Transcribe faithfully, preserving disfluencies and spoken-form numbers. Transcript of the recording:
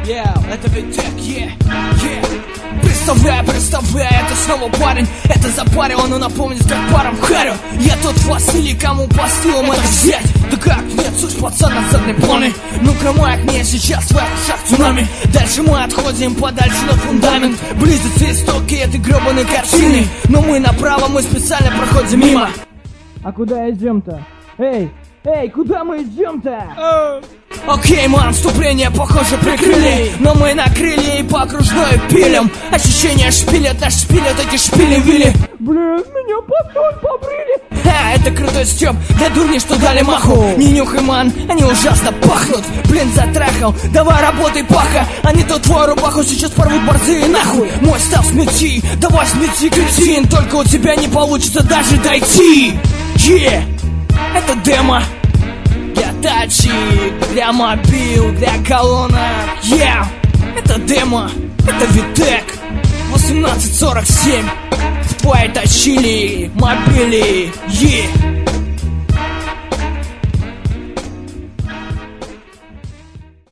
Yeah, это ведь так, yeah, yeah. Представляю, представляю, это снова парень. Это запарил, оно напомнит, как паром харю. Я тот Василий, кому по стилам это взять. Да как, нет, суть пацан на задней планы. Ну-ка, мой мне сейчас в ушах цунами. Дальше мы отходим подальше на фундамент. Близятся истоки этой гребаной картины. Но мы направо, мы специально проходим мимо. А куда идем-то? Эй, эй, куда мы идем-то? Окей, мам, вступление, похоже, прикрыли. Но мы накрыли и по окружной пилим. Ощущения шпилят, наш шпилят эти шпили-вили. Блин, меня потом побрили. А, это крутой стёб, да дурни, что дали маху. Не нюхай, ман, они ужасно пахнут. Блин, затрахал, давай работай, паха. Они то твою рубаху сейчас порвут борзые нахуй. Мой став смети, давай смети, кретин. Только у тебя не получится даже дойти. Yeah, это демо. Для тачек, для мобил, для колонок. Yeah, это демо, это Витек восемнадцать сорок семь. В твои тащили мобили. Yeah.